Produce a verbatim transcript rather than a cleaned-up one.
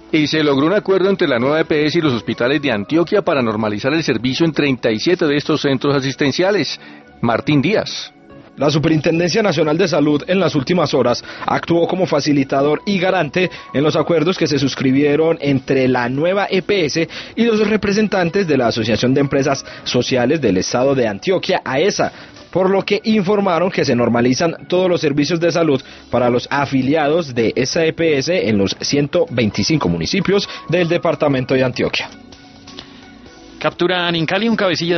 Y se logró un acuerdo entre la nueva E P S y los hospitales de Antioquia para normalizar el servicio en treinta y siete de estos centros asistenciales. Martín Díaz. La Superintendencia Nacional de Salud en las últimas horas actuó como facilitador y garante en los acuerdos que se suscribieron entre la nueva E P S y los representantes de la Asociación de Empresas Sociales del Estado de Antioquia, AESA, por lo que informaron que se normalizan todos los servicios de salud para los afiliados de esa E P S en los ciento veinticinco municipios del departamento de Antioquia. Capturan en Cali un cabecilla